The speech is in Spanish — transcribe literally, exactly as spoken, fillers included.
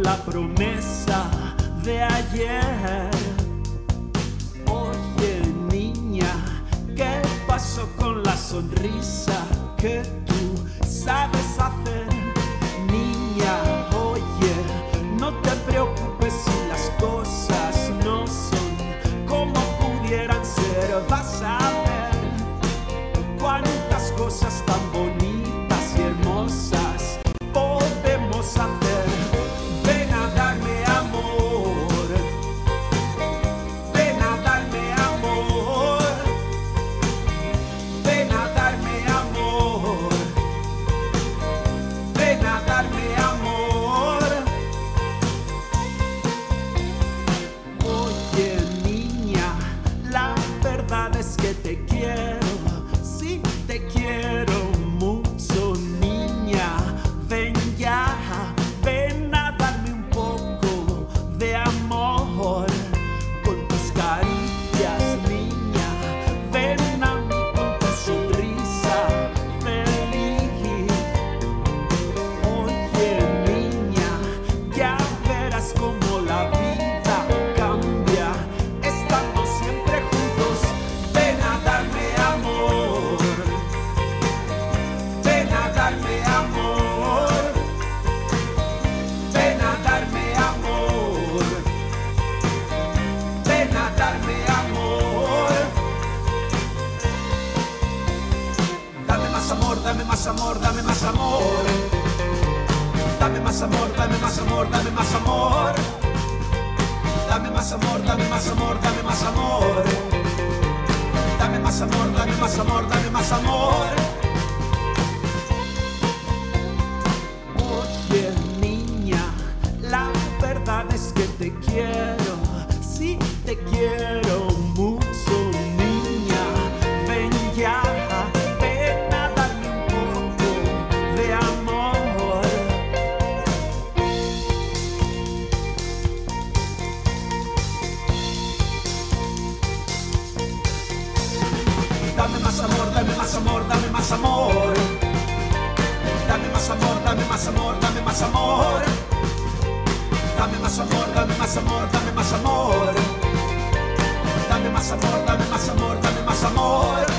la promesa de ayer. Oye, niña, ¿qué pasó con la sonrisa que tú sabes hacer? Niña, oye, no te preocupes si las cosas no son como pudieran ser. Vas a ver cuántas cosas tan bonitas y hermosas podemos hacer. Ven a darme amor, ven a darme amor, ven a darme amor, ven a darme amor. Oye, niña, la verdad es que te quiero, sí te quiero mucho, niña. Ven ya, ven a darme un poco de amor con tus caricias, niña. Ven a mí con tu sonrisa feliz. Oye, niña, ya verás cómo la vida cambia estando siempre juntos. Ven a darme amor, ven a darme amor, ven a darme amor, ven a darme amor. Dame más amor, dame más amor, dame más amor. Dame más amor, dame más amor, dame más amor. Dame más amor, dame más amor, dame más amor. Dame más amor, dame más amor, dame más amor. Oye, niña, la verdad es que te quiero, sí te quiero mucho, niña. Ven ya, ven a darme un poco de amor. Dame más amor, dame más amor, dame más amor. Dame más amor, dame más amor, dame más amor. Dame más amor, dame más amor, dame más amor. Dame más amor, dame más amor, dame más amor.